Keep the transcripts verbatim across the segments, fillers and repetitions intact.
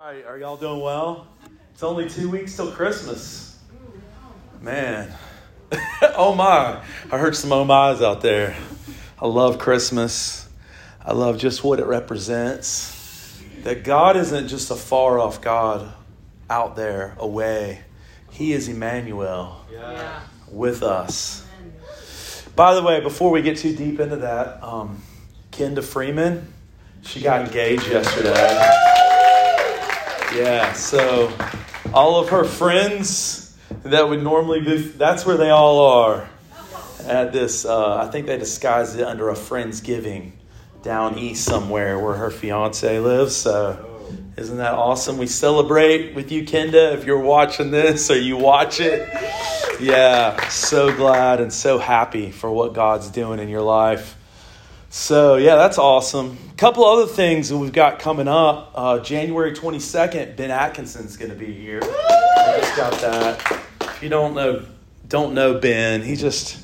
All right, are y'all doing well? It's only two weeks till Christmas. Man. Oh my. I heard some oh my's out there. I love Christmas. I love just what it represents. That God isn't just a far off God out there, away. He is Emmanuel yeah. with us. By the way, before we get too deep into that, um, Kenda Freeman, she got engaged yesterday. Yeah, so all of her friends that would normally be, that's where they all are at this. Uh, I think they disguised it under a Friendsgiving down east somewhere where her fiance lives. So isn't that awesome? We celebrate with you, Kenda, if you're watching this or you watch it. Yeah, so glad and so happy for what God's doing in your life. So, yeah, that's awesome. A couple other things that we've got coming up. Uh, January twenty-second, Ben Atkinson's going to be here. I just got that. If you don't know, don't know Ben, he's just,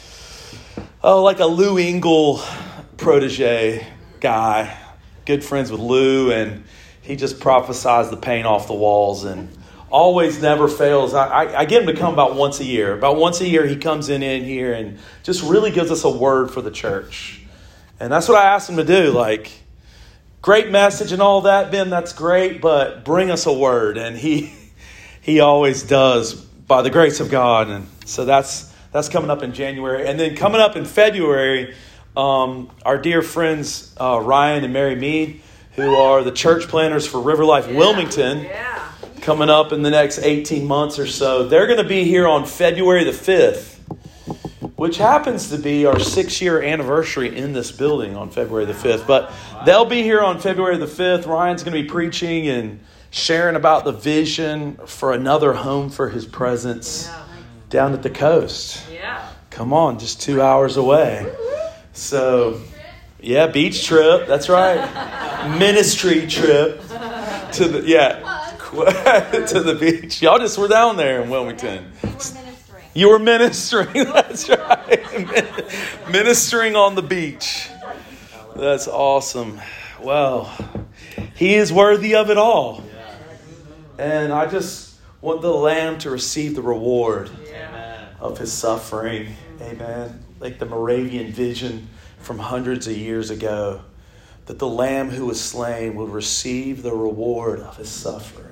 oh, like a Lou Engle protege guy. Good friends with Lou, and he just prophesies the paint off the walls and always never fails. I, I, I get him to come about once a year. About once a year, he comes in, in here and just really gives us a word for the church. And that's what I asked him to do. Like, great message and all that, Ben, that's great, but bring us a word. And he he always does by the grace of God. And so that's that's coming up in January. And then coming up in February, um, our dear friends uh, Ryan and Mary Mead, who are the church planners for River Life yeah. Wilmington, yeah. coming up in the next eighteen months or so. They're going to be here on February the fifth. Which happens to be our six-year anniversary in this building on February the fifth. But they'll be here on February the fifth. Ryan's going to be preaching and sharing about the vision for another home for his presence yeah. down at the coast. Yeah. Come on, just two hours away. So, yeah, beach trip. That's right. Ministry trip to the, yeah, to the beach. Y'all just were down there in Wilmington. You were ministering, that's right. Ministering on the beach. That's awesome. Well, he is worthy of it all. And I just want the Lamb to receive the reward of his suffering. Amen. Like the Moravian vision from hundreds of years ago, that the Lamb who was slain will receive the reward of his suffering.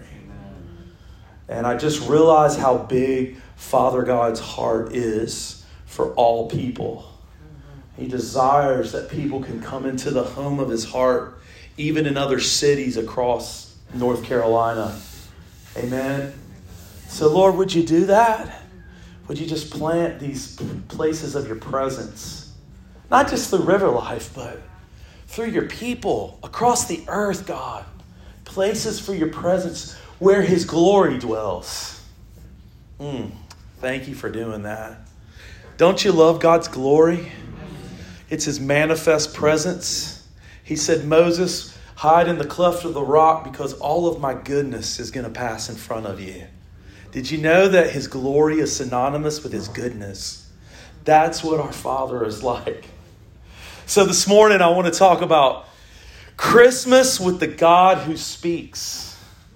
And I just realize how big Father God's heart is for all people. He desires that people can come into the home of his heart, even in other cities across North Carolina. Amen. So, Lord, would you do that? Would you just plant these places of your presence? Not just through River Life, but through your people across the earth, God. Places for your presence where his glory dwells. Mm. Thank you for doing that. Don't you love God's glory? It's his manifest presence. He said, Moses, hide in the cleft of the rock because all of my goodness is going to pass in front of you. Did you know that his glory is synonymous with his goodness? That's what our Father is like. So this morning I want to talk about Christmas with the God who speaks.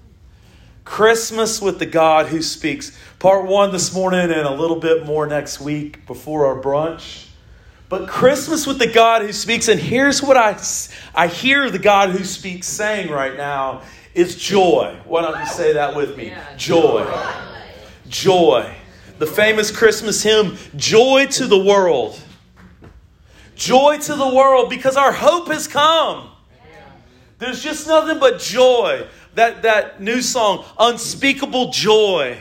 Christmas with the God who speaks. Part one this morning and a little bit more next week before our brunch. But Christmas with the God who speaks. And here's what I, I hear the God who speaks saying right now is joy. Why don't you say that with me? Joy. Joy. The famous Christmas hymn, Joy to the World. Joy to the world because our hope has come. There's just nothing but joy. That, that new song, Unspeakable Joy.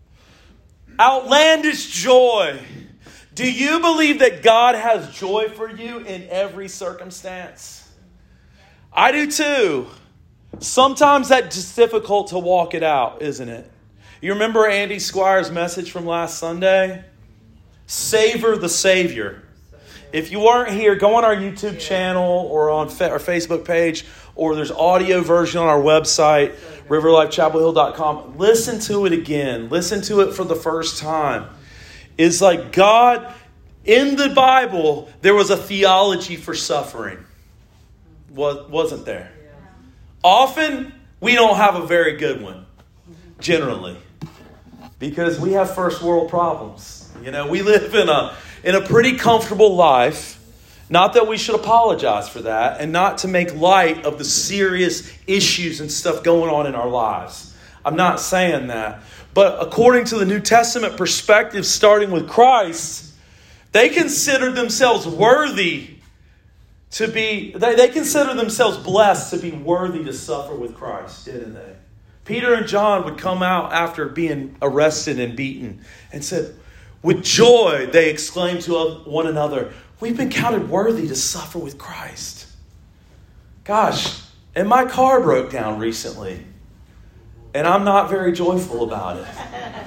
Outlandish joy. Do you believe that God has joy for you in every circumstance? I do too. Sometimes that's just difficult to walk it out, isn't it? You remember Andy Squire's message from last Sunday? Savor the Savior. If you weren't here, go on our YouTube channel or on our Facebook page, or there's audio version on our website, river life chapel hill dot com. Listen to it again. Listen to it for the first time. It's like God, in the Bible, there was a theology for suffering. Was, wasn't there? Often we don't have a very good one, generally, because we have first world problems. You know, we live in a in a pretty comfortable life. Not that we should apologize for that, and not to make light of the serious issues and stuff going on in our lives. I'm not saying that. But according to the New Testament perspective, starting with Christ, they considered themselves worthy to be, they, they considered themselves blessed to be worthy to suffer with Christ, didn't they? Peter and John would come out after being arrested and beaten and said, with joy, they exclaimed to one another, we've been counted worthy to suffer with Christ. Gosh, and my car broke down recently. And I'm not very joyful about it.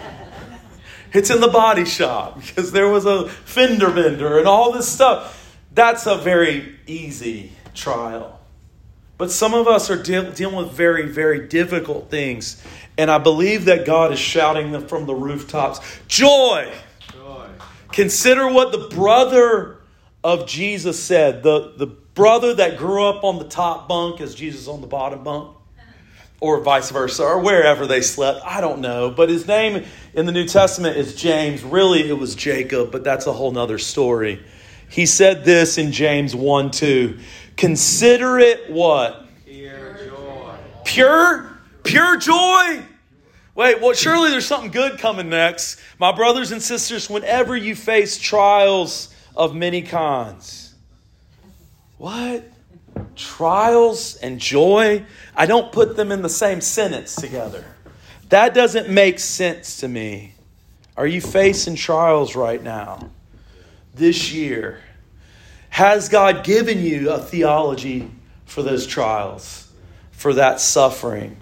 It's in the body shop because there was a fender bender and all this stuff. That's a very easy trial. But some of us are de- dealing with very, very difficult things. And I believe that God is shouting them from the rooftops. Joy! Joy. Consider what the brother of Jesus said. The, the brother that grew up on the top bunk as Jesus on the bottom bunk. Or vice versa, or wherever they slept. I don't know. But his name in the New Testament is James. Really, it was Jacob, but that's a whole nother story. He said this in James one two. Consider it what? Pure joy. Pure? Pure joy? Wait, well, surely there's something good coming next. My brothers and sisters, whenever you face trials of many kinds. What? Trials and joy? I don't put them in the same sentence together. That doesn't make sense to me. Are you facing trials right now? This year? Has God given you a theology for those trials? For that suffering?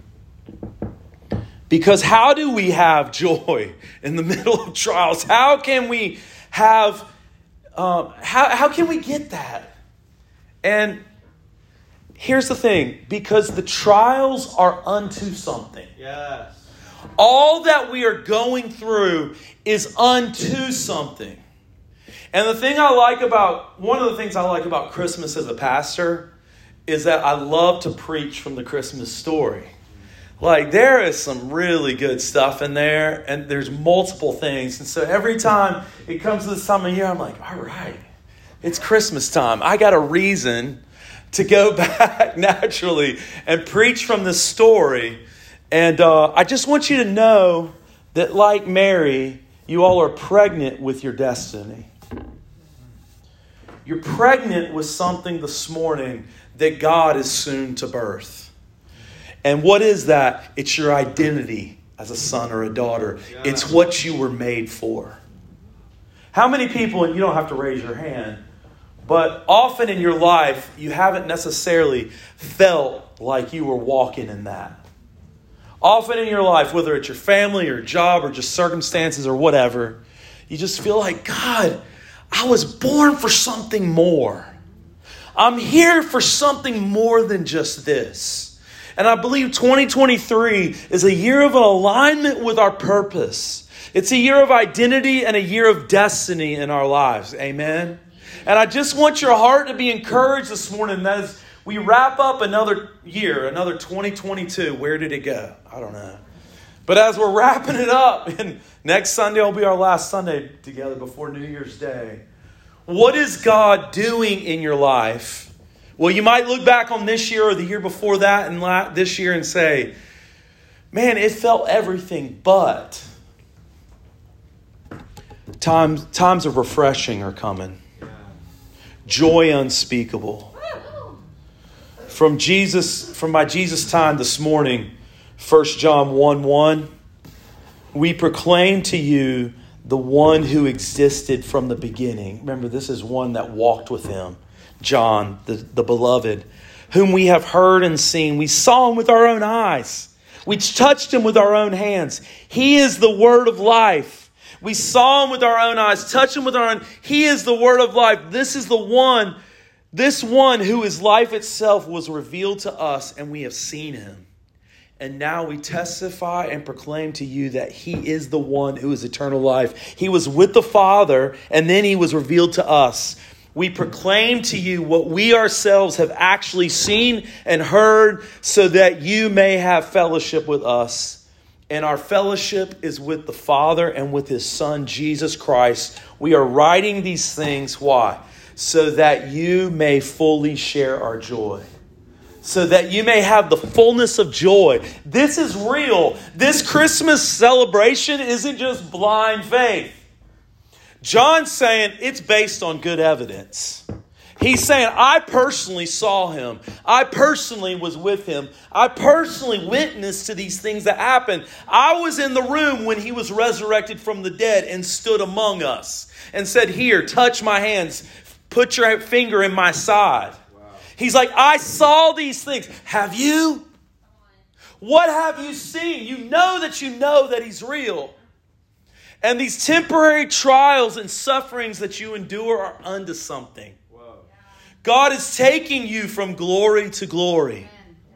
Because how do we have joy in the middle of trials? How can we have, um, how, how can we get that? And here's the thing, because the trials are unto something. Yes. All that we are going through is unto something. And the thing I like about, one of the things I like about Christmas as a pastor is that I love to preach from the Christmas story. Like, there is some really good stuff in there, and there's multiple things. And so every time it comes to this time of year, I'm like, all right, it's Christmas time. I got a reason to go back naturally and preach from this story. And uh, I just want you to know that, like Mary, you all are pregnant with your destiny. You're pregnant with something this morning that God is soon to birth. And what is that? It's your identity as a son or a daughter. Yeah. It's what you were made for. How many people, and you don't have to raise your hand, but often in your life, you haven't necessarily felt like you were walking in that. Often in your life, whether it's your family or job or just circumstances or whatever, you just feel like, God, I was born for something more. I'm here for something more than just this. And I believe twenty twenty-three is a year of alignment with our purpose. It's a year of identity and a year of destiny in our lives. Amen. And I just want your heart to be encouraged this morning as we wrap up another year, another twenty twenty-two. Where did it go? I don't know. But as we're wrapping it up, and next Sunday will be our last Sunday together before New Year's Day. What is God doing in your life? Well, you might look back on this year or the year before that and la- this year and say, man, it felt everything but. Times, times of refreshing are coming. Joy unspeakable. From Jesus, from my Jesus time this morning, First John one one, we proclaim to you the one who existed from the beginning. Remember, this is one that walked with him. John, the, the beloved, whom we have heard and seen. We saw him with our own eyes. We touched him with our own hands. He is the word of life. We saw him with our own eyes, touched him with our own. He is the word of life. This is the one, this one who is life itself was revealed to us, and we have seen him. And now we testify and proclaim to you that he is the one who is eternal life. He was with the Father, and then he was revealed to us. we proclaim to you what we ourselves have actually seen and heard, so that you may have fellowship with us. And our fellowship is with the Father and with His Son, Jesus Christ. We are writing these things, why? So that you may fully share our joy. So that you may have the fullness of joy. This is real. This Christmas celebration isn't just blind faith. John's saying it's based on good evidence. He's saying, I personally saw him. I personally was with him. I personally witnessed to these things that happened. I was in the room when he was resurrected from the dead and stood among us and said, here, touch my hands. Put your finger in my side. Wow. He's like, I saw these things. Have you? What have you seen? You know that you know that He's real. And these temporary trials and sufferings that you endure are unto something. Whoa. God is taking you from glory to glory.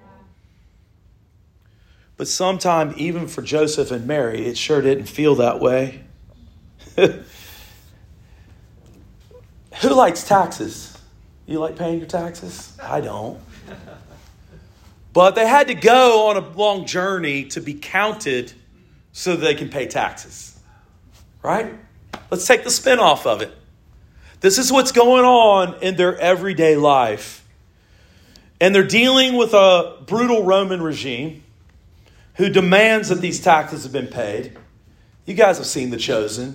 But sometime, even for Joseph and Mary, it sure didn't feel that way. Who likes taxes? You like paying your taxes? I don't. But they had to go on a long journey to be counted so that they can pay taxes. Right? Let's take the spin off of it. This is what's going on in their everyday life. And they're dealing with a brutal Roman regime who demands that these taxes have been paid. You guys have seen The Chosen.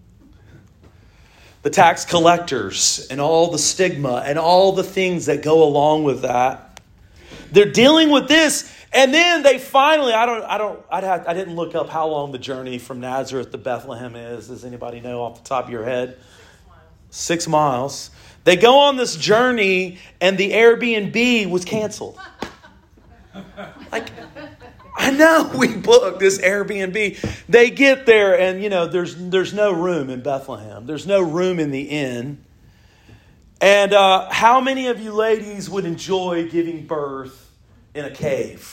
The tax collectors and all the stigma and all the things that go along with that. They're dealing with this. And then they finally, I don't, I don't, I'd have, I didn't look up how long the journey from Nazareth to Bethlehem is. Does anybody know off the top of your head? Six miles. Six miles. They go on this journey, and the Airbnb was canceled. Like, I know we booked this Airbnb. They get there, and you know, there's there's no room in Bethlehem. There's no room in the inn. And uh, how many of you ladies would enjoy giving birth in a cave?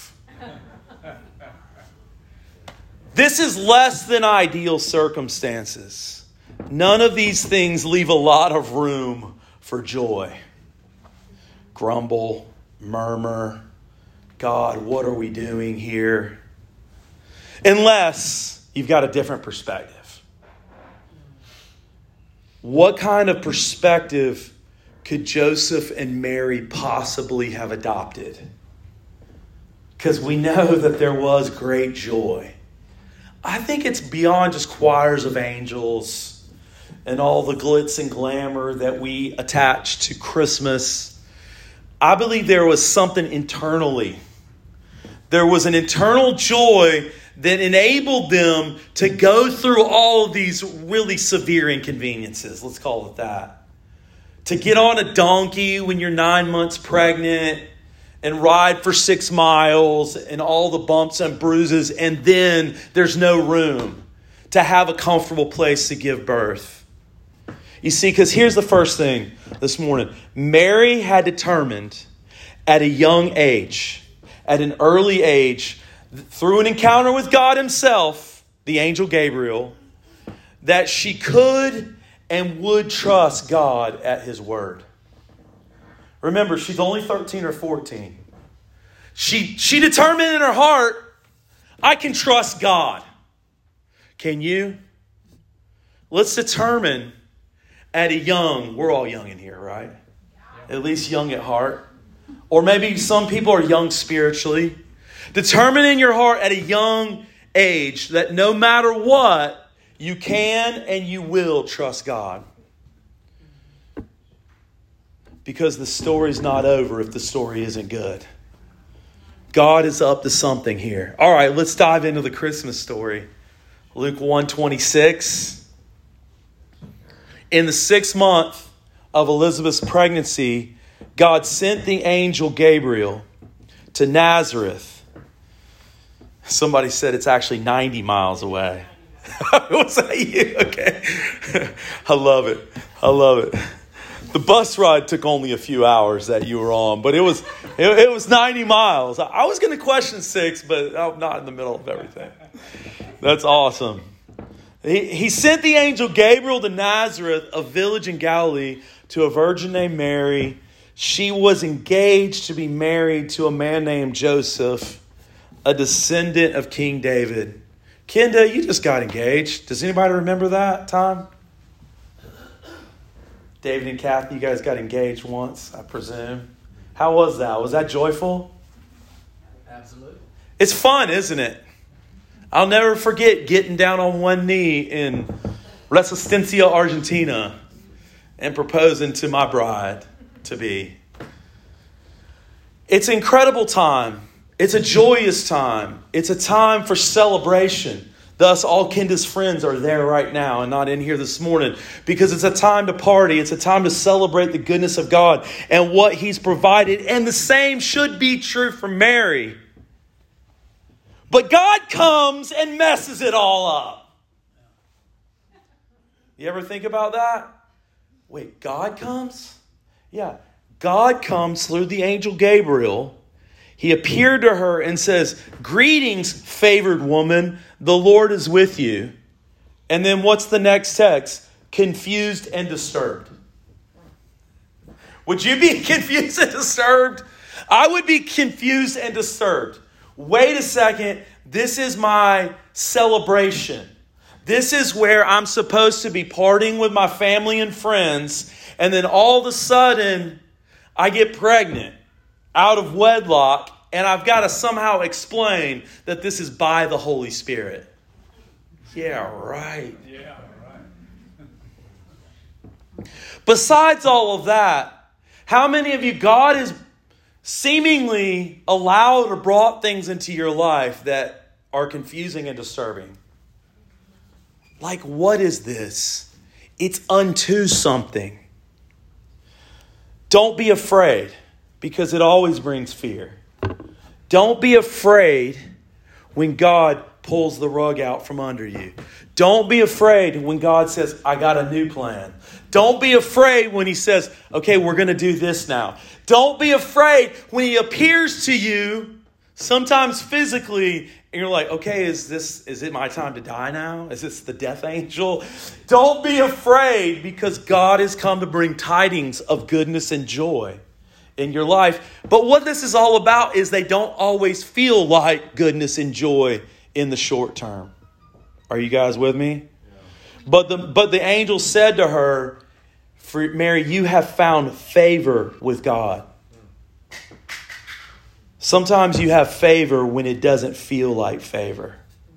This is less than ideal circumstances. None of these things leave a lot of room for joy. Grumble, murmur, God, what are we doing here? Unless you've got a different perspective. What kind of perspective could Joseph and Mary possibly have adopted? Because we know that there was great joy. I think it's beyond just choirs of angels and all the glitz and glamour that we attach to Christmas. I believe there was something internally. There was an internal joy that enabled them to go through all of these really severe inconveniences. Let's call it that. To get on a donkey when you're nine months pregnant and ride for six miles and all the bumps and bruises, and then there's no room to have a comfortable place to give birth. You see, because here's the first thing this morning. Mary had determined at a young age, at an early age, through an encounter with God Himself, the angel Gabriel, that she could and would trust God at His word. Remember, she's only thirteen or fourteen. She, she determined in her heart, I can trust God. Can you? Let's determine at a young, we're all young in here, right? At least young at heart. Or maybe some people are young spiritually. Determine in your heart at a young age that no matter what, you can and you will trust God. Because the story's not over if the story isn't good. God is up to something here. All right, let's dive into the Christmas story. Luke one twenty-six. In the sixth month of Elizabeth's pregnancy, God sent the angel Gabriel to Nazareth. Somebody said it's actually ninety miles away. Was that you? Okay. I love it. I love it. The bus ride took only a few hours that you were on, but it was it, it was ninety miles. I was going to question six, but I'm not in the middle of everything. That's awesome. He, he sent the angel Gabriel to Nazareth, a village in Galilee, to a virgin named Mary. She was engaged to be married to a man named Joseph, a descendant of King David. Kenda, you just got engaged. Does anybody remember that time? David and Kathy, you guys got engaged once, I presume. How was that? Was that joyful? Absolutely. It's fun, isn't it? I'll never forget getting down on one knee in Resistencia, Argentina, and proposing to my bride-to-be. It's an incredible time. It's a joyous time. It's a time for celebration. Thus, all Kenda's friends are there right now and not in here this morning because it's a time to party. It's a time to celebrate the goodness of God and what He's provided. And the same should be true for Mary. But God comes and messes it all up. You ever think about that? Wait, God comes? Yeah, God comes through the angel Gabriel. He appeared to her and says, "Greetings, favored woman, the Lord is with you." And then what's the next text? Confused and disturbed. Would you be confused and disturbed? I would be confused and disturbed. Wait a second, this is my celebration. This is where I'm supposed to be partying with my family and friends, and then all of a sudden, I get pregnant out of wedlock, and I've got to somehow explain that this is by the Holy Spirit. Yeah, right. Yeah, right. Besides all of that, how many of you God has seemingly allowed or brought things into your life that are confusing and disturbing? Like, what is this? It's unto something. Don't be afraid, because it always brings fear. Don't be afraid when God pulls the rug out from under you. Don't be afraid when God says, "I got a new plan." Don't be afraid when He says, "Okay, we're going to do this now." Don't be afraid when He appears to you, sometimes physically, and you're like, "Okay, is this, is it my time to die now? Is this the death angel?" Don't be afraid, because God has come to bring tidings of goodness and joy in your life. But what this is all about is they don't always feel like goodness and joy in the short term. Are you guys with me? Yeah. But the but the angel said to her, "For Mary, you have found favor with God." Sometimes you have favor when it doesn't feel like favor.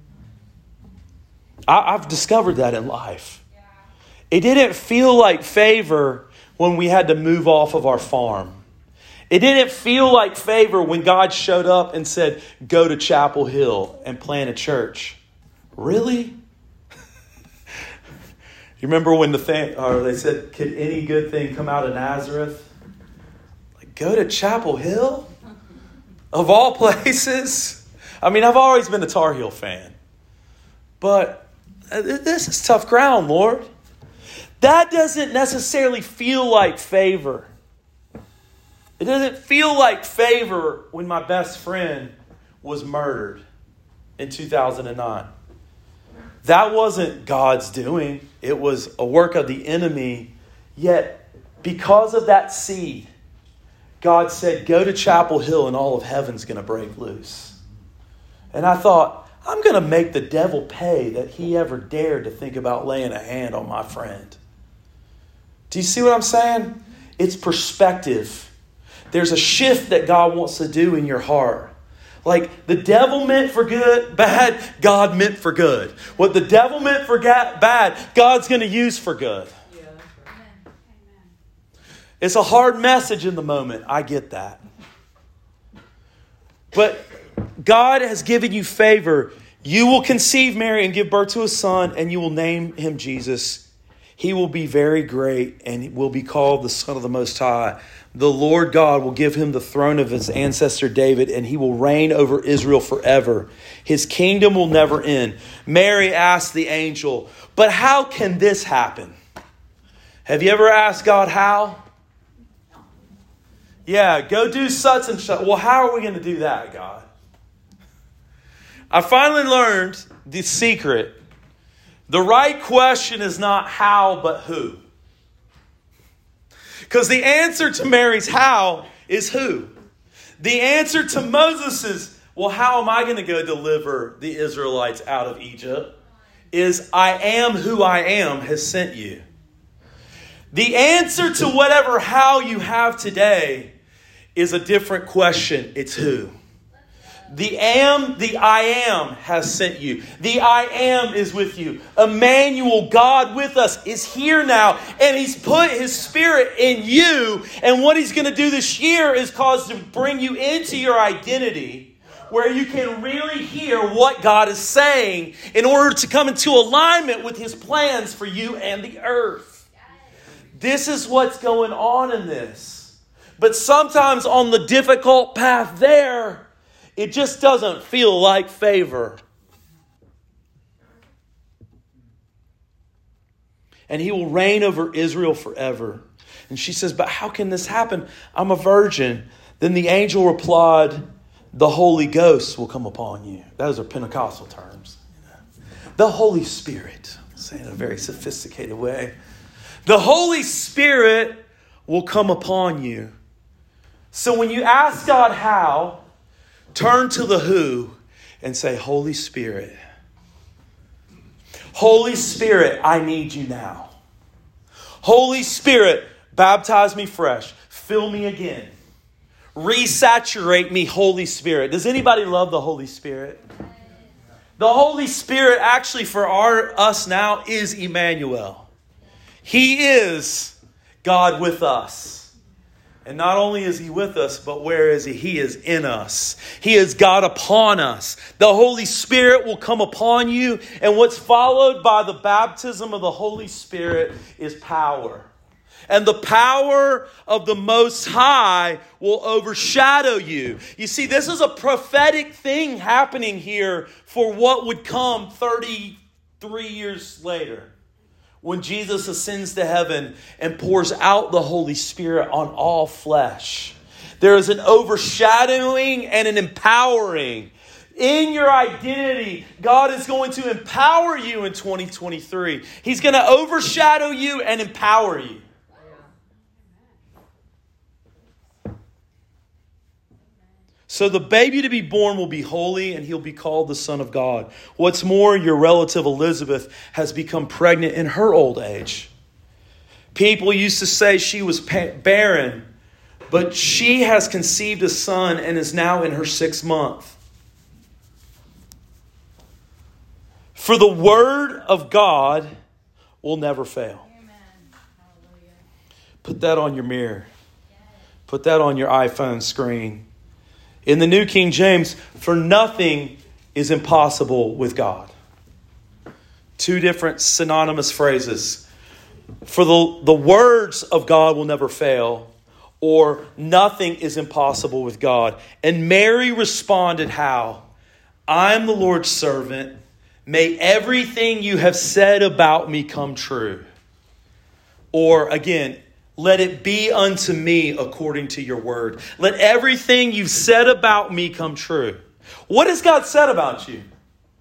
I, I've discovered that in life. It didn't feel like favor when we had to move off of our farm. It didn't feel like favor when God showed up and said, "Go to Chapel Hill and plant a church." Really? You remember when the thing, or they said, "Could any good thing come out of Nazareth?" Like, go to Chapel Hill? Of all places? I mean, I've always been a Tar Heel fan. But this is tough ground, Lord. That doesn't necessarily feel like favor. It doesn't feel like favor when my best friend was murdered in two thousand nine. That wasn't God's doing. It was a work of the enemy. Yet, because of that seed, God said, "Go to Chapel Hill and all of heaven's going to break loose." And I thought, I'm going to make the devil pay that he ever dared to think about laying a hand on my friend. Do you see what I'm saying? It's perspective. There's a shift that God wants to do in your heart. Like, the devil meant for good, bad, God meant for good. What the devil meant for ga- bad, God's going to use for good. Yeah, that's right. It's a hard message in the moment. I get that. But God has given you favor. You will conceive, Mary, and give birth to a son, and you will name him Jesus. He will be very great and will be called the Son of the Most High. The Lord God will give him the throne of his ancestor David, and he will reign over Israel forever. His kingdom will never end. Mary asked the angel, "But how can this happen?" Have you ever asked God how? Yeah, go do such and such. Well, how are we going to do that, God? I finally learned the secret. The right question is not how, but who. Because the answer to Mary's how is who. The answer to Moses is, well, how am I going to go deliver the Israelites out of Egypt? Is I am who I am has sent you. The answer to whatever how you have today is a different question. It's who. The am, the I am has sent you. The I am is with you. Emmanuel, God with us, is here now. And He's put His Spirit in you. And what He's going to do this year is cause to bring you into your identity, where you can really hear what God is saying in order to come into alignment with His plans for you and the earth. This is what's going on in this. But sometimes on the difficult path there, it just doesn't feel like favor. And He will reign over Israel forever. And she says, but how can this happen? I'm a virgin. Then the angel replied, the Holy Ghost will come upon you. Those are Pentecostal terms. The Holy Spirit. I'm saying it in a very sophisticated way. The Holy Spirit will come upon you. So when you ask God how, turn to the who and say, Holy Spirit. Holy Spirit, I need you now. Holy Spirit, baptize me fresh. Fill me again. Resaturate me, Holy Spirit. Does anybody love the Holy Spirit? The Holy Spirit actually for our us now is Emmanuel. He is God with us. And not only is He with us, but where is He? He is in us. He is God upon us. The Holy Spirit will come upon you. And what's followed by the baptism of the Holy Spirit is power. And the power of the Most High will overshadow you. You see, this is a prophetic thing happening here for what would come thirty-three years later, when Jesus ascends to heaven and pours out the Holy Spirit on all flesh. There is an overshadowing and an empowering. In your identity, God is going to empower you in twenty twenty-three. He's going to overshadow you and empower you. So the baby to be born will be holy, and he'll be called the Son of God. What's more, your relative Elizabeth has become pregnant in her old age. People used to say she was barren, but she has conceived a son and is now in her sixth month. For the word of God will never fail. Put that on your mirror. Put that on your iPhone screen. In the New King James, for nothing is impossible with God. Two different synonymous phrases. For the, the words of God will never fail, or nothing is impossible with God. And Mary responded how? I am the Lord's servant. May everything you have said about me come true. Or again, let it be unto me according to your word. Let everything you've said about me come true. What has God said about you?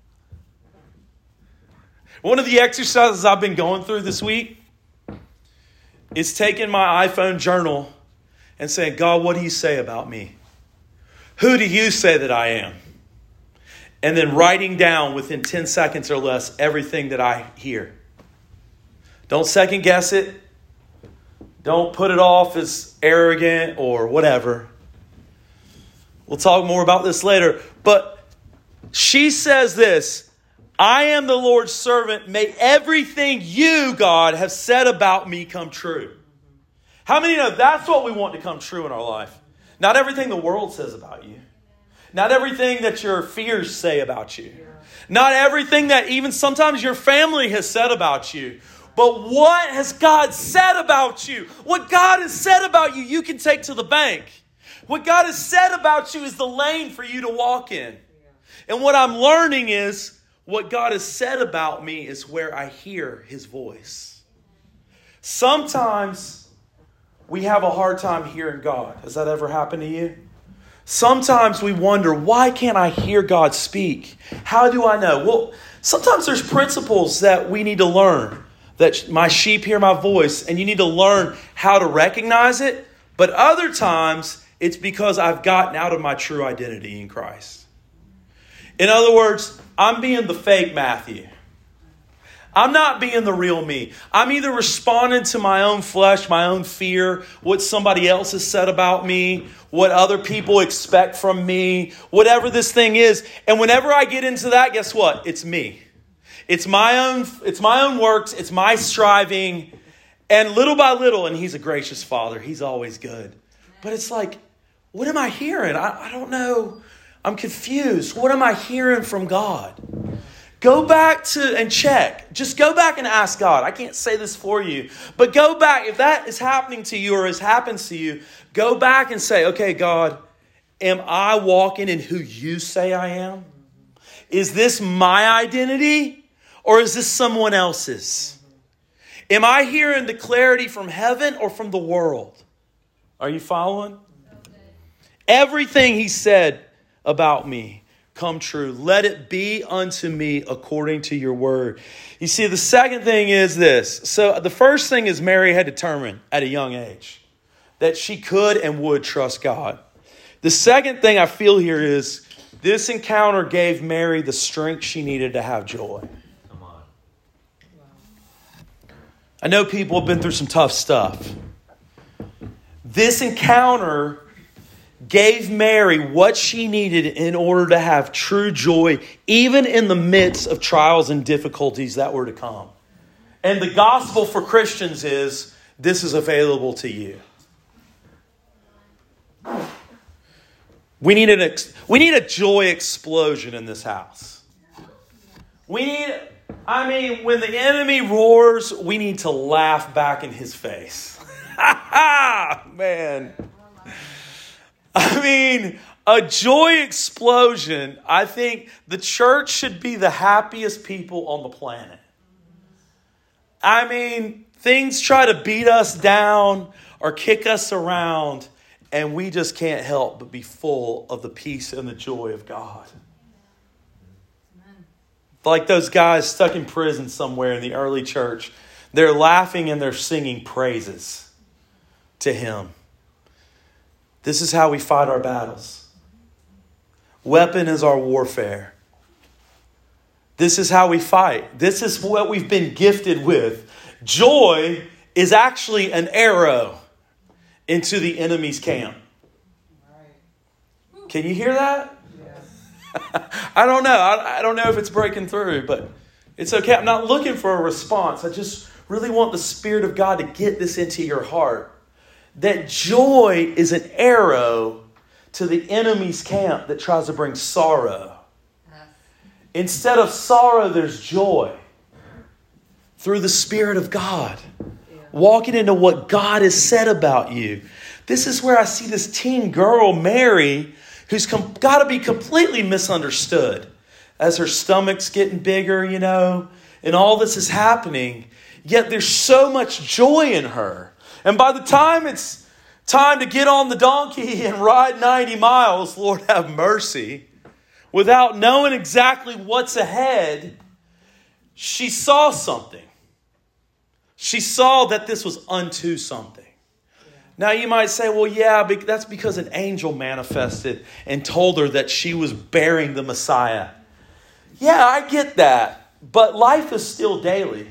One of the exercises I've been going through this week is taking my iPhone journal and saying, God, what do you say about me? Who do you say that I am? And then writing down within ten seconds or less everything that I hear. Don't second guess it. Don't put it off as arrogant or whatever. We'll talk more about this later. But she says this, I am the Lord's servant. May everything you, God, have said about me come true. How many know that's what we want to come true in our life? Not everything the world says about you. Not everything that your fears say about you. Not everything that even sometimes your family has said about you. But what has God said about you? What God has said about you, you can take to the bank. What God has said about you is the lane for you to walk in. And what I'm learning is what God has said about me is where I hear His voice. Sometimes we have a hard time hearing God. Has that ever happened to you? Sometimes we wonder, why can't I hear God speak? How do I know? Well, sometimes there's principles that we need to learn. that my sheep hear my voice, and you need to learn how to recognize it. But other times, it's because I've gotten out of my true identity in Christ. In other words, I'm being the fake Matthew. I'm not being the real me. I'm either responding to my own flesh, my own fear, what somebody else has said about me, what other people expect from me, whatever this thing is. And whenever I get into that, guess what? It's me. It's my own, it's my own works. It's my striving. And little by little, and He's a gracious Father. He's always good. But it's like, what am I hearing? I, I don't know. I'm confused. What am I hearing from God? Go back to and check. Just go back and ask God. I can't say this for you. But go back. If that is happening to you or has happened to you, go back and say, okay, God, am I walking in who you say I am? Is this my identity or is this someone else's? Am I hearing the clarity from heaven or from the world? Are you following? Everything He said about me come true. Let it be unto me according to your word. You see, the second thing is this. So the first thing is Mary had determined at a young age that she could and would trust God. The second thing I feel here is this encounter gave Mary the strength she needed to have joy. Come on. I know people have been through some tough stuff. This encounter gave Mary what she needed in order to have true joy, even in the midst of trials and difficulties that were to come. And the gospel for Christians is, this is available to you. We need an ex- we need a joy explosion in this house. We need, I mean, when the enemy roars, we need to laugh back in his face. Man. I mean, a joy explosion. I think the church should be the happiest people on the planet. I mean, things try to beat us down or kick us around, and we just can't help but be full of the peace and the joy of God. Amen. Like those guys stuck in prison somewhere in the early church. They're laughing and they're singing praises to Him. This is how we fight our battles. Weapon is our warfare. This is how we fight. This is what we've been gifted with. Joy is actually an arrow into the enemy's camp. Can you hear that? Yeah. I don't know. I, I don't know if it's breaking through, but it's okay. I'm not looking for a response. I just really want the Spirit of God to get this into your heart. That joy is an arrow to the enemy's camp that tries to bring sorrow. Instead of sorrow, there's joy. Through the Spirit of God. Walking into what God has said about you. This is where I see this teen girl, Mary, who's com- got to be completely misunderstood. As her stomach's getting bigger, you know, and all this is happening. Yet there's so much joy in her. And by the time it's time to get on the donkey and ride ninety miles, Lord have mercy, without knowing exactly what's ahead, she saw something. She saw that this was unto something. Now you might say, well, yeah, that's because an angel manifested and told her that she was bearing the Messiah. Yeah, I get that. But life is still daily.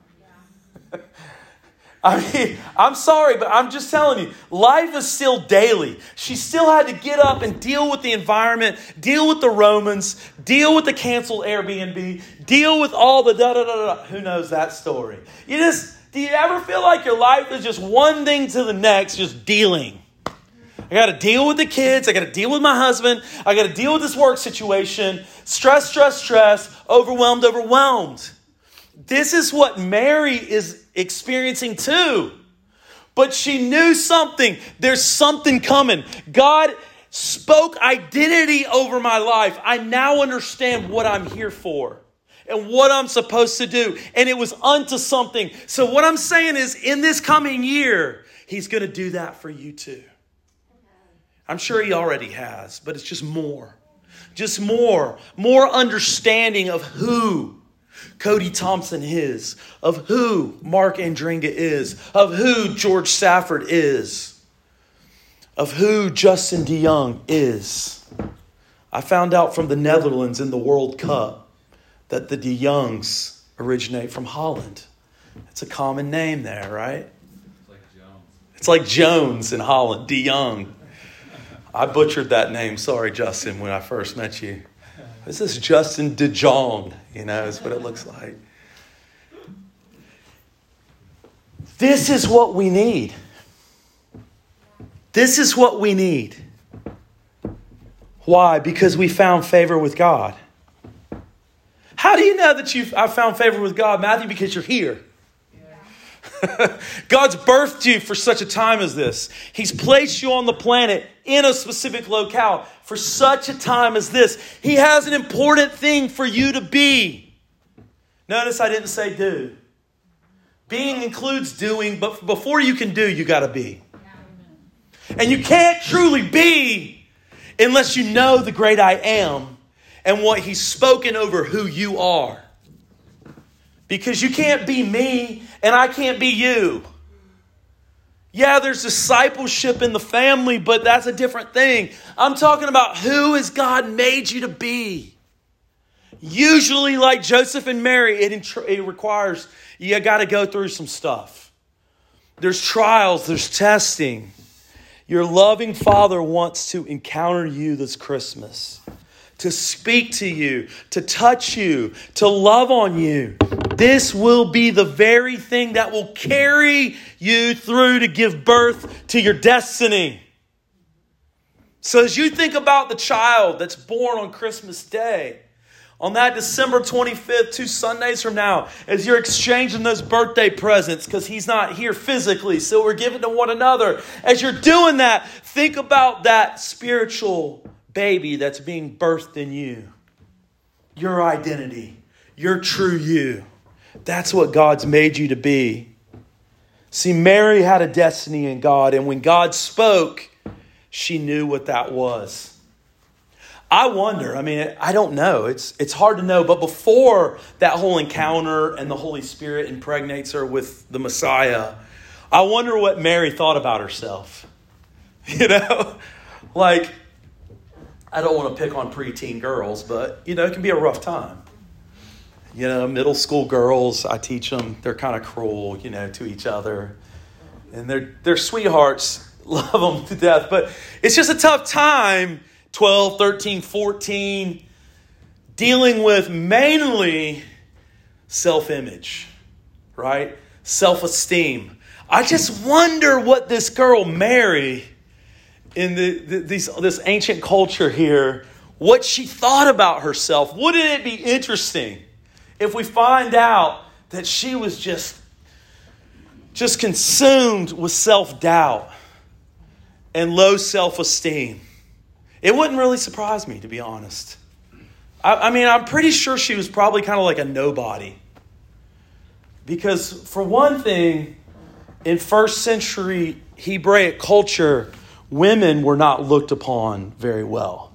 I mean, I'm sorry, but I'm just telling you, life is still daily. She still had to get up and deal with the environment, deal with the Romans, deal with the canceled Airbnb, deal with all the da-da-da-da. Who knows that story? You just, do you ever feel like your life is just one thing to the next, just dealing? I got to deal with the kids. I got to deal with my husband. I got to deal with this work situation. Stress, stress, stress. Overwhelmed, overwhelmed. This is what Mary is experiencing too. But she knew something. There's something coming. God spoke identity over my life. I now understand what I'm here for and what I'm supposed to do. And it was unto something. So what I'm saying is, in this coming year, He's going to do that for you too. I'm sure He already has, but it's just more. Just more. More understanding of who. Cody Thompson is, of who Mark Andringa is, of who George Safford is, of who Justin de Jong is. I found out from the Netherlands in the World Cup that the de Jongs originate from Holland. It's a common name there, right? It's like Jones. It's like Jones in Holland, de Jong. I butchered that name. Sorry, Justin, when I first met you. This is Justin de Jong, you know, is what it looks like. This is what we need. This is what we need. Why? Because we found favor with God. How do you know that you've I found favor with God, Matthew? Because you're here. God's birthed you for such a time as this. He's placed you on the planet in a specific locale for such a time as this. He has an important thing for you to be. Notice I didn't say do. Being includes doing, but before you can do, you got to be. And you can't truly be unless you know the great I am and what He's spoken over who you are. Because you can't be me and I can't be you. Yeah, there's discipleship in the family, but that's a different thing. I'm talking about who has God made you to be. Usually, like Joseph and Mary, it, int- it requires, you got to go through some stuff. There's trials, there's testing. Your loving Father wants to encounter you this Christmas, to speak to you, to touch you, to love on you. This will be the very thing that will carry you through to give birth to your destiny. So as you think about the child that's born on Christmas Day, on that December twenty-fifth, two Sundays from now, as you're exchanging those birthday presents, because He's not here physically, so we're giving to one another. As you're doing that, think about that spiritual baby that's being birthed in you. Your identity, your true you. That's what God's made you to be. See, Mary had a destiny in God, and when God spoke, she knew what that was. I wonder, I mean, I don't know. It's it's hard to know. But before that whole encounter and the Holy Spirit impregnates her with the Messiah, I wonder what Mary thought about herself. You know, like, I don't want to pick on preteen girls, but, you know, it can be a rough time. You know, middle school girls, I teach them, they're kind of cruel, you know, to each other. And they're, they're sweethearts, love them to death. But it's just a tough time, twelve, thirteen, fourteen, dealing with mainly self-image, right? Self-esteem. I just wonder what this girl, Mary, in the, the, these, this ancient culture here, what she thought about herself. Wouldn't it be interesting if we find out that she was just, just consumed with self-doubt and low self-esteem? It wouldn't really surprise me, to be honest. I, I mean, I'm pretty sure she was probably kind of like a nobody. Because for one thing, in first century Hebraic culture, women were not looked upon very well.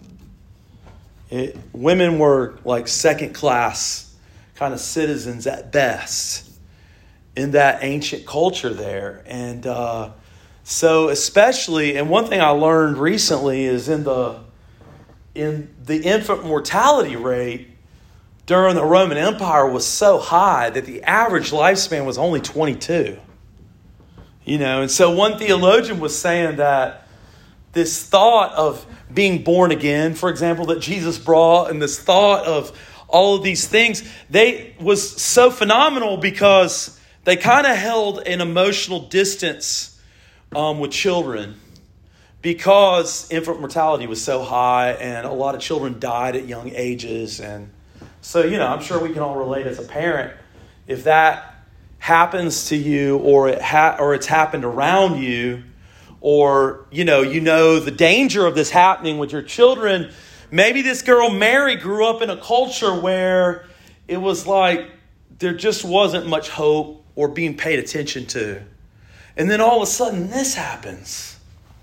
It, women were like second class kind of citizens at best in that ancient culture there. And uh, so especially, and one thing I learned recently is in the in the infant mortality rate during the Roman Empire was so high that the average lifespan was only twenty-two. You know, and so one theologian was saying that this thought of being born again, for example, that Jesus brought, and this thought of all of these things, they was so phenomenal because they kind of held an emotional distance um, with children because infant mortality was so high and a lot of children died at young ages. And so, you know, I'm sure we can all relate as a parent. If that happens to you or it ha- or it's happened around you, or, you know, you know the danger of this happening with your children. Maybe this girl, Mary, grew up in a culture where it was like there just wasn't much hope or being paid attention to. And then all of a sudden this happens.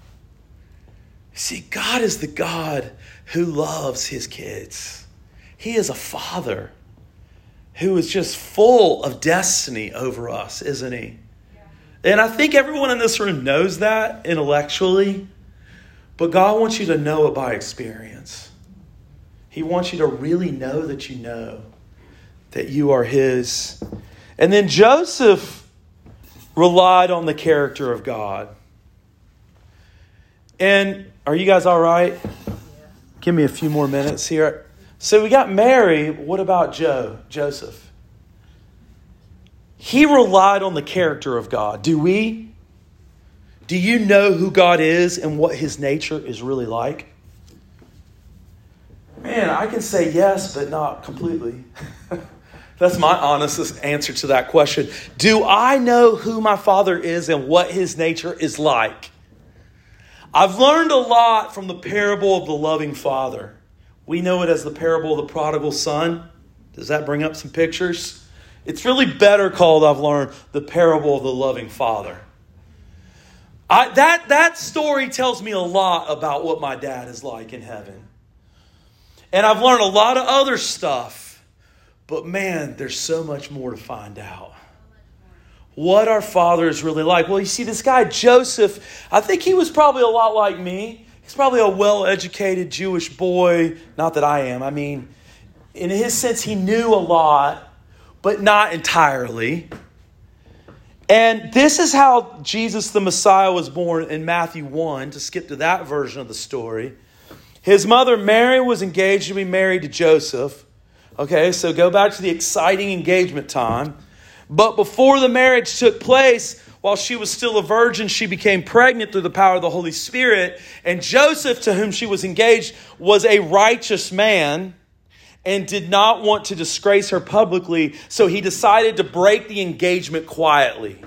See, God is the God who loves His kids. He is a father. who is just full of destiny over us, isn't he? And I think everyone in this room knows that intellectually, but God wants you to know it by experience. He wants you to really know that you know that you are his. And then Joseph relied on the character of God. And are you guys all right? Give me a few more minutes here. So we got Mary. What about Joe, Joseph? He relied on the character of God. Do we? Do you know who God is and what his nature is really like? Man, I can say yes, but not completely. That's my honest answer to that question. Do I know who my Father is and what his nature is like? I've learned a lot from the parable of the loving father. We know it as the parable of the prodigal son. Does that bring up some pictures? It's really better called, I've learned, the parable of the loving father. I, that, that story tells me a lot about what my dad is like in heaven. And I've learned a lot of other stuff. But man, there's so much more to find out. What our Father is really like. Well, you see, this guy Joseph, I think he was probably a lot like me. He's probably a well-educated Jewish boy. Not that I am. I mean, in his sense, he knew a lot, but not entirely. And this is how Jesus the Messiah was born in Matthew one, to skip to that version of the story. His mother Mary was engaged to be married to Joseph. Okay, so go back to the exciting engagement time. But before the marriage took place, while she was still a virgin, she became pregnant through the power of the Holy Spirit. And Joseph, to whom she was engaged, was a righteous man and did not want to disgrace her publicly. So he decided to break the engagement quietly.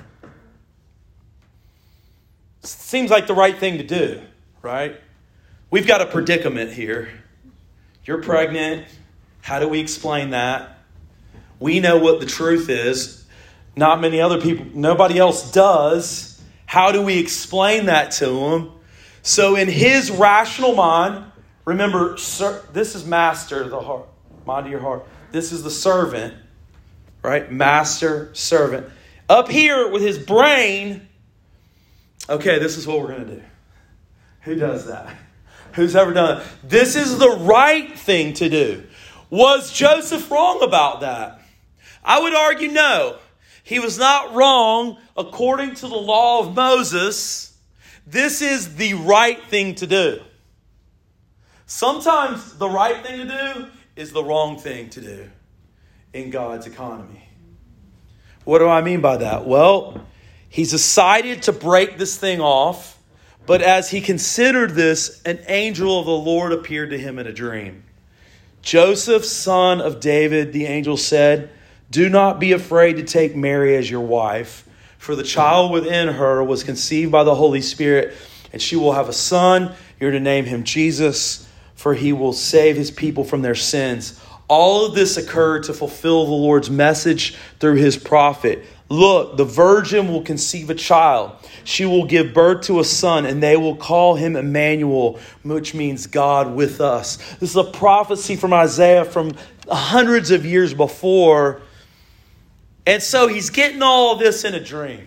Seems like the right thing to do, right? We've got a predicament here. You're pregnant. How do we explain that? We know what the truth is. Not many other people, nobody else does. How do we explain that to him? So in his rational mind, remember, sir, this is master, the heart, mind of your heart. This is the servant, right? Master, servant. Up here with his brain, okay, this is what we're going to do. Who does that? Who's ever done it? This is the right thing to do. Was Joseph wrong about that? I would argue no. He was not wrong according to the law of Moses. This is the right thing to do. Sometimes the right thing to do is the wrong thing to do in God's economy. What do I mean by that? Well, he's decided to break this thing off, but as he considered this, an angel of the Lord appeared to him in a dream. Joseph, son of David, the angel said, "Do not be afraid to take Mary as your wife, for the child within her was conceived by the Holy Spirit, and she will have a son. You're to name him Jesus, for he will save his people from their sins." All of this occurred to fulfill the Lord's message through his prophet. "Look, the virgin will conceive a child. She will give birth to a son, and they will call him Emmanuel," which means God with us. This is a prophecy from Isaiah from hundreds of years before. And so he's getting all of this in a dream.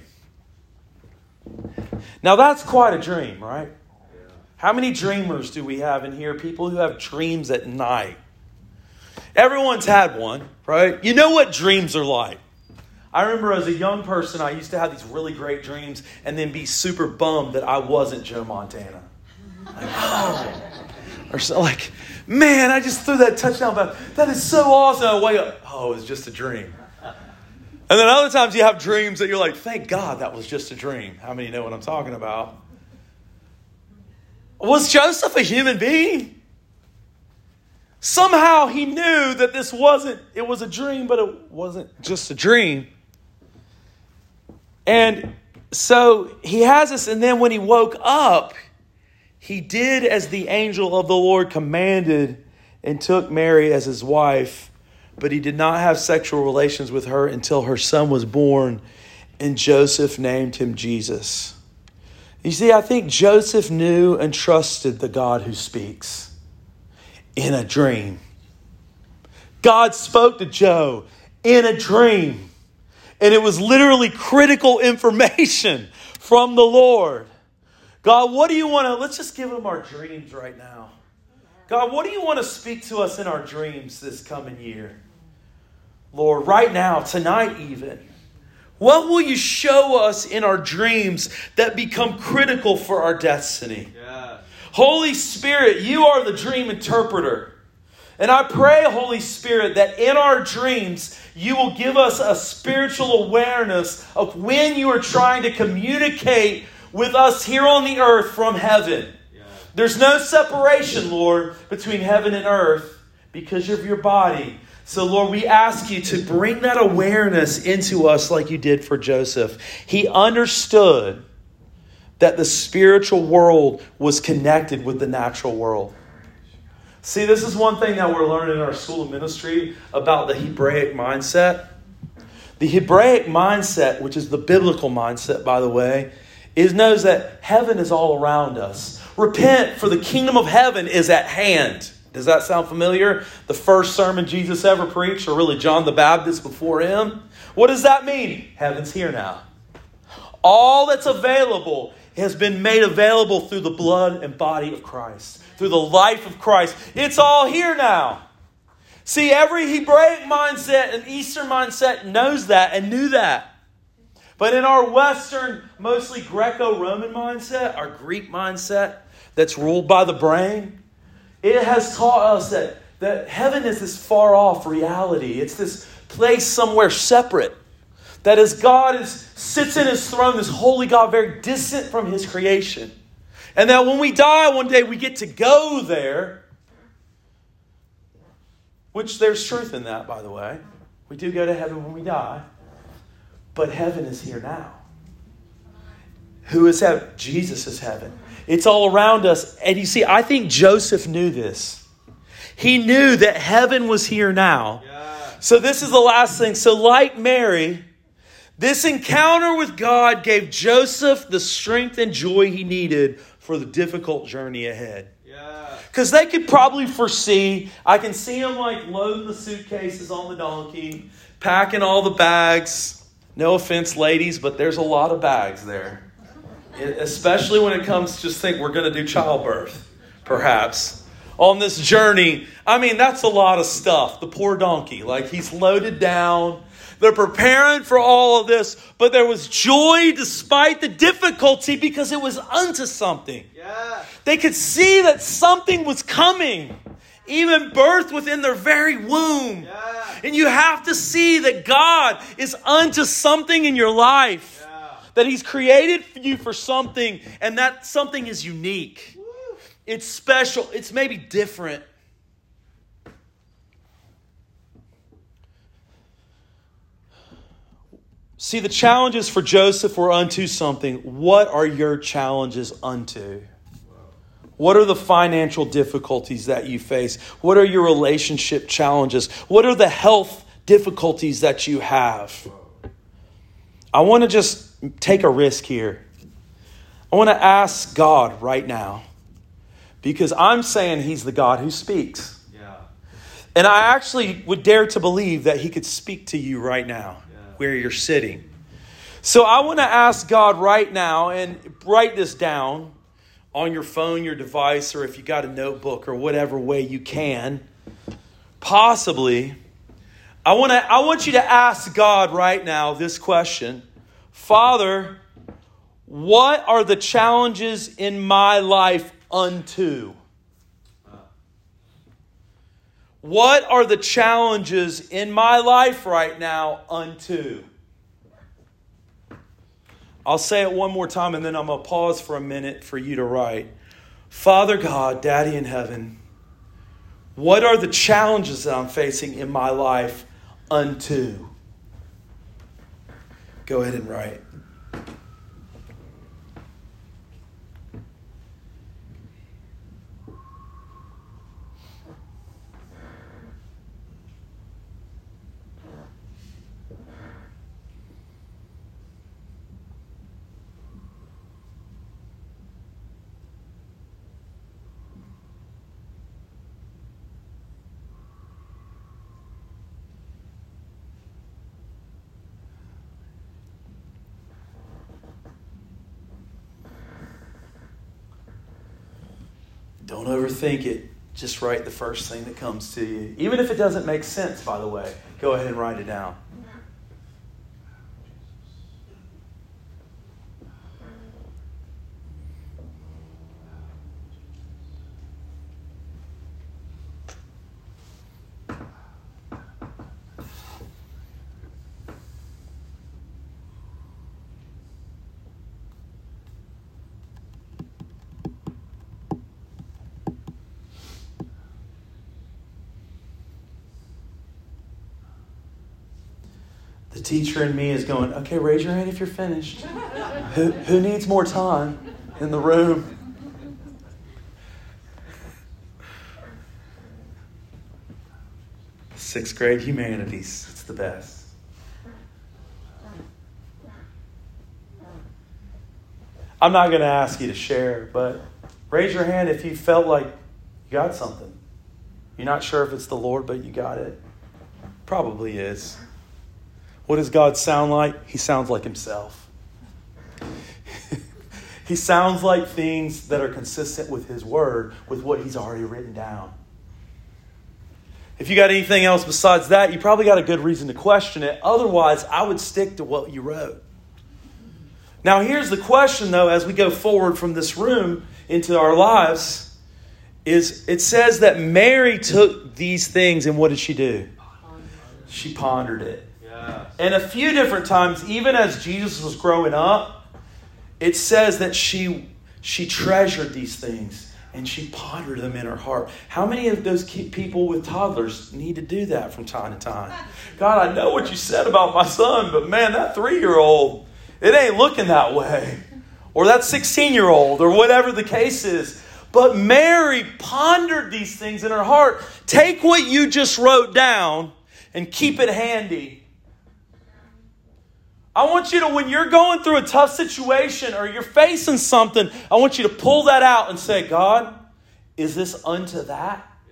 Now that's quite a dream, right? How many dreamers do we have in here? People who have dreams at night. Everyone's had one, right? You know what dreams are like. I remember as a young person, I used to have these really great dreams and then be super bummed that I wasn't Joe Montana. Like, oh. Or so like, man, I just threw that touchdown pass. That is so awesome. I wake up, oh, it was just a dream. And then other times you have dreams that you're like, thank God that was just a dream. How many know what I'm talking about? Was Joseph a human being? Somehow he knew that this wasn't, it was a dream, but it wasn't just a dream. And so he has this, and then when he woke up, he did as the angel of the Lord commanded and took Mary as his wife. But he did not have sexual relations with her until her son was born, and Joseph named him Jesus. You see, I think Joseph knew and trusted the God who speaks in a dream. God spoke to Joe in a dream. And it was literally critical information from the Lord. God, what do you want to, let's just give him our dreams right now. God, what do you want to speak to us in our dreams this coming year? Lord, right now, tonight even, what will you show us in our dreams that become critical for our destiny? Yeah. Holy Spirit, you are the dream interpreter. And I pray, Holy Spirit, that in our dreams, you will give us a spiritual awareness of when you are trying to communicate with us here on the earth from heaven. Yeah. There's no separation, Lord, between heaven and earth because of your body. So, Lord, we ask you to bring that awareness into us like you did for Joseph. He understood that the spiritual world was connected with the natural world. See, this is one thing that we're learning in our school of ministry about the Hebraic mindset. The Hebraic mindset, which is the biblical mindset, by the way, is knows that heaven is all around us. Repent, for the kingdom of heaven is at hand. Does that sound familiar? The first sermon Jesus ever preached, or really John the Baptist before him. What does that mean? Heaven's here now. All that's available has been made available through the blood and body of Christ, through the life of Christ. It's all here now. See, every Hebraic mindset and Eastern mindset knows that and knew that. But in our Western, mostly Greco-Roman mindset, our Greek mindset that's ruled by the brain, it has taught us that, that heaven is this far off reality. It's this place somewhere separate. That as God is, sits in his throne, this holy God, very distant from his creation. And that when we die one day, we get to go there. Which there's truth in that, by the way. We do go to heaven when we die. But heaven is here now. Who is heaven? Jesus is heaven. It's all around us. And you see, I think Joseph knew this. He knew that heaven was here now. Yeah. So this is the last thing. So like Mary, this encounter with God gave Joseph the strength and joy he needed for the difficult journey ahead. Because they could probably foresee, I can see him like loading the suitcases on the donkey, packing all the bags. No offense, ladies, but there's a lot of bags there. Especially when it comes, just think we're going to do childbirth, perhaps. On this journey, I mean, that's a lot of stuff. The poor donkey, like he's loaded down. They're preparing for all of this, but there was joy despite the difficulty because it was unto something. Yeah. They could see that something was coming, even birthed within their very womb. Yeah. And you have to see that God is unto something in your life. That he's created you for something, and that something is unique. It's special. It's maybe different. See, the challenges for Joseph were unto something. What are your challenges unto? What are the financial difficulties that you face? What are your relationship challenges? What are the health difficulties that you have? I want to just take a risk here. I want to ask God right now, because I'm saying he's the God who speaks. Yeah. And I actually would dare to believe that he could speak to you right now, yeah, where you're sitting. So I want to ask God right now, and write this down on your phone, your device, or if you got a notebook or whatever way you can, possibly. I want to I want you to ask God right now this question. Father, what are the challenges in my life unto? What are the challenges in my life right now unto? I'll say it one more time and then I'm going to pause for a minute for you to write. Father God, Daddy in heaven, what are the challenges that I'm facing in my life unto? Go ahead and write. Don't overthink it. Just write the first thing that comes to you. Even if it doesn't make sense, by the way, go ahead and write it down. The teacher in me is going, okay, raise your hand if you're finished. Who, who needs more time in the room? Sixth grade humanities. It's the best. I'm not going to ask you to share, but raise your hand if you felt like you got something. You're not sure if it's the Lord, but you got it. Probably is. What does God sound like? He sounds like himself. He sounds like things that are consistent with his word, with what he's already written down. If you got anything else besides that, you probably got a good reason to question it. Otherwise, I would stick to what you wrote. Now, here's the question, though, as we go forward from this room into our lives, is it says that Mary took these things, and what did she do? She pondered it. And a few different times, even as Jesus was growing up, it says that she she treasured these things and she pondered them in her heart. How many of those people with toddlers need to do that from time to time? God, I know what you said about my son, but man, that three-year-old, it ain't looking that way. Or that sixteen-year-old, or whatever the case is. But Mary pondered these things in her heart. Take what you just wrote down and keep it handy. I want you to, when you're going through a tough situation or you're facing something, I want you to pull that out and say, God, is this unto that? Yeah.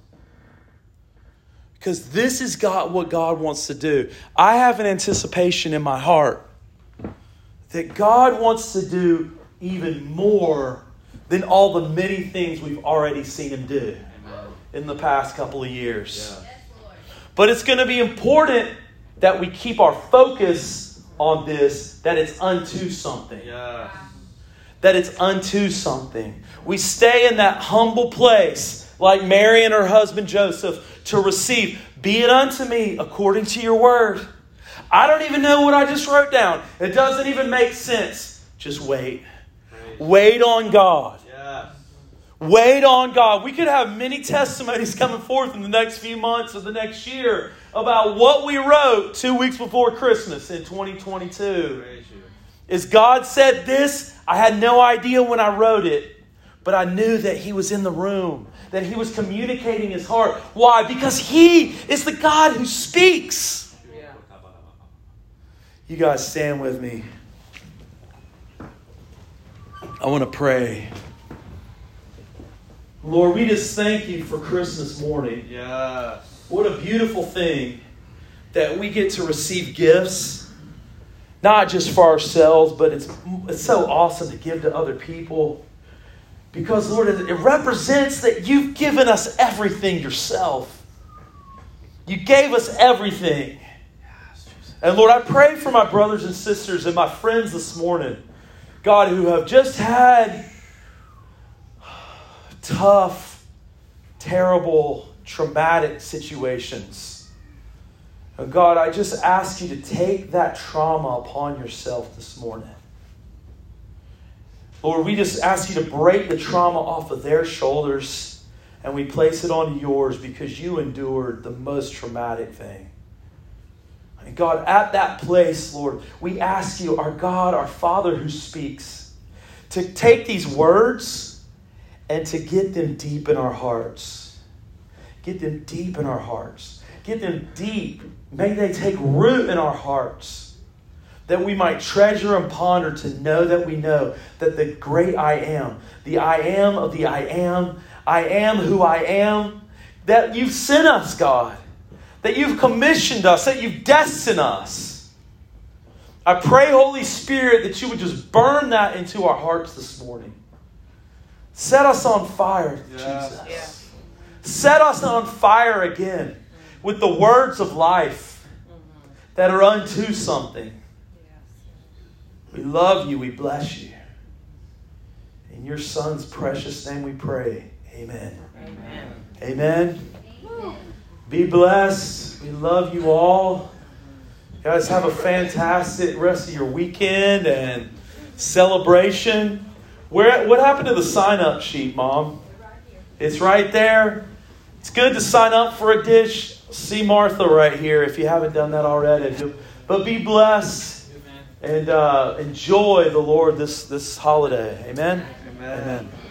Because this is God, what God wants to do. I have an anticipation in my heart that God wants to do even more than all the many things we've already seen him do Amen. In the past couple of years. Yeah. But it's going to be important that we keep our focus on this, that it's unto something. Yeah. That it's unto something. We stay in that humble place, like Mary and her husband Joseph, to receive. Be it unto me according to your word. I don't even know what I just wrote down. It doesn't even make sense. Just wait. Great. Wait on God. Yeah. Wait on God. We could have many testimonies coming forth in the next few months or the next year about what we wrote two weeks before Christmas in twenty twenty-two. Is God said this? I had no idea when I wrote it, but I knew that he was in the room, that he was communicating his heart. Why? Because he is the God who speaks. Yeah. You guys stand with me. I want to pray. Lord, we just thank you for Christmas morning. Yeah. What a beautiful thing that we get to receive gifts, not just for ourselves, but it's, it's so awesome to give to other people. Because, Lord, it represents that you've given us everything yourself. You gave us everything. And, Lord, I pray for my brothers and sisters and my friends this morning, God, who have just had tough, terrible, traumatic situations. And God, I just ask you to take that trauma upon yourself this morning. Lord, we just ask you to break the trauma off of their shoulders and we place it onto yours because you endured the most traumatic thing. And God, at that place, Lord, we ask you, our God, our Father who speaks, to take these words and to get them deep in our hearts. Get them deep in our hearts. Get them deep. May they take root in our hearts. That we might treasure and ponder to know that we know that the great I am, the I am of the I am, I am who I am, that you've sent us, God. That you've commissioned us, that you've destined us. I pray, Holy Spirit, that you would just burn that into our hearts this morning. Set us on fire, Yes. Jesus. Yes. Set us on fire again with the words of life that are unto something. We love you. We bless you. In your Son's precious name we pray. Amen. Amen. Amen. Be blessed. We love you all. You guys have a fantastic rest of your weekend and celebration. Where? What happened to the sign-up sheet, Mom? It's right there. It's good to sign up for a dish. See Martha right here if you haven't done that already. But be blessed and uh, enjoy the Lord this, this holiday. Amen? Amen. Amen.